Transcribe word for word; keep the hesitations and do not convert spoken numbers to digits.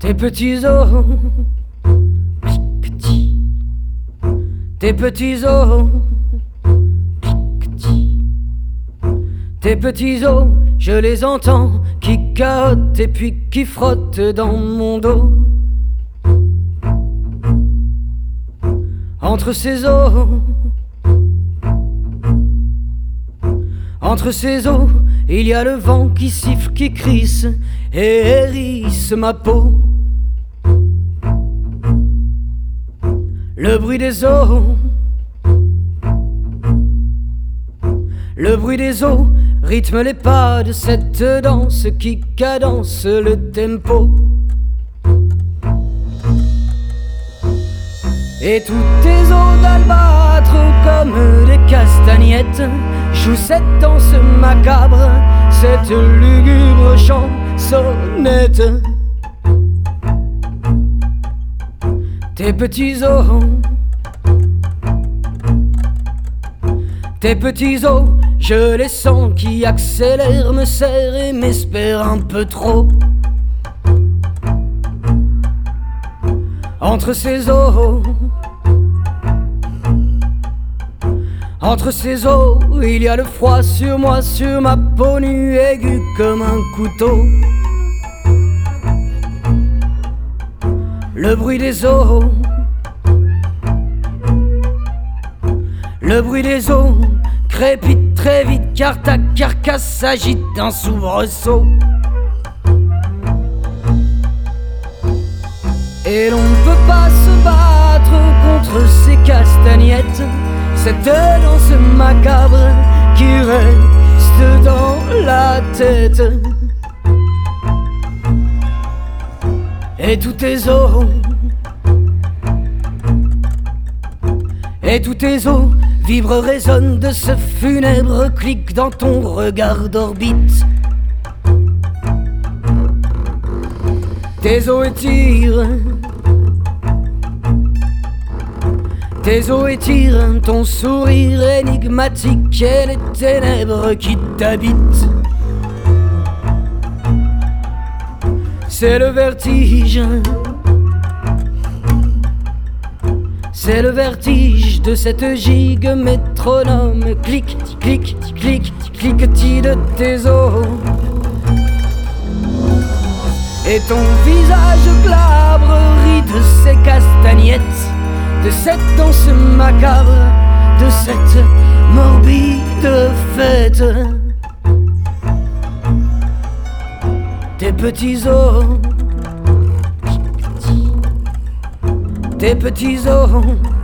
tes petits os, cliquetis, tes petits os, cliquetis, tes petits os, je les entends qui cahotent et puis qui frottent dans mon dos. Entre ces os, entre ces os, il y a le vent qui siffle, qui crisse et hérisse ma peau. Le bruit des eaux, le bruit des eaux rythme les pas de cette danse qui cadence le tempo. Et tous tes os d'albâtre comme des castagnettes jouent cette danse macabre, cette lugubre chansonnette. Tes petits os, tes petits os, je les sens qui accélèrent, me serrent et m'espèrent un peu trop. Entre ces os, entre ces os, il y a le froid sur moi, sur ma peau nue, aiguë comme un couteau. Le bruit des os, le bruit des os crépite très vite car ta carcasse s'agite d'un soubresaut. Et l'on ne peut pas se battre contre ces castagnettes, cette danse macabre qui reste dans la tête. Et tous tes os, et tous tes os vibrent, résonnent de ce funèbre clic dans ton regard d'orbite. Tes os étirent, tes os étirent ton sourire énigmatique et les ténèbres qui t'habitent. C'est le vertige, c'est le vertige de cette gigue métronome. Clic, clic, clic, cliquetis de tes os. Et ton visage glabre rit de ces castagnettes, de cette danse macabre, de cette morbide fête. Tes petits os, tes petits os,